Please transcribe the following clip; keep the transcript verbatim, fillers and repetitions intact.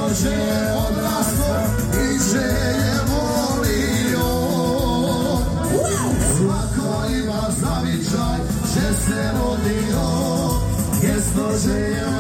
Gjesnože je odraslo i že je volio. Svako ima zavičaj, že se rodio. Gjesnože je